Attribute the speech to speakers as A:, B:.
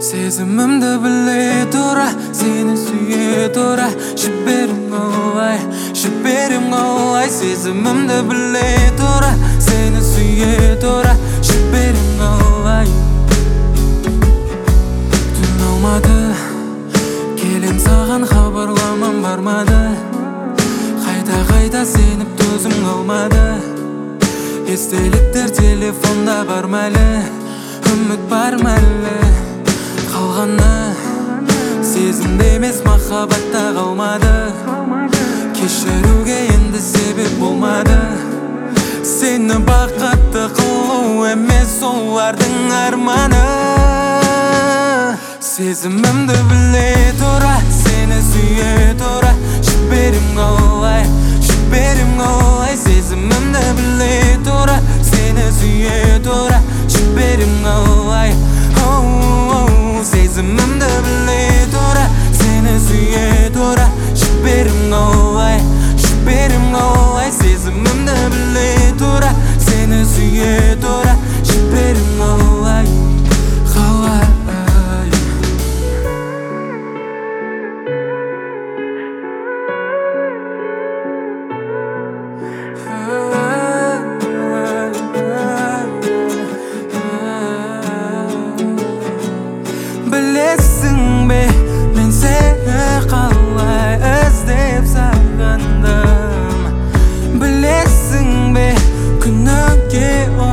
A: Сезімімді біле тұра, сені сүйе тұра, жіберем қалай, сезімімді біле тұра, сені сүйе тұра, жіберем қалай. Түн алмады, келем саған хабарламам бармады, қайта сеніп төзім қалмады. Естеліктер телефонда бар мәлі, үміт бар мәлі, қалғаны сезімде емес махаббатта қалмады. Кешіруге енді себеп болмады, сені бақытты қылу емес олардың арманы. Сезімімді біле тұра, сені сүйе тұра, жіберем қалай, сезімімді біле тұра, сені сүйе тұра, жіберем қалай. Сезімімді біле тұра, сені сүйе тұра, жіберем қалай, сезімімді біле тұра, сені сүйе тұра, жіберем қалай. Білесің бе, мен сені қалай іздеп сағындым. Білесің бе, күніге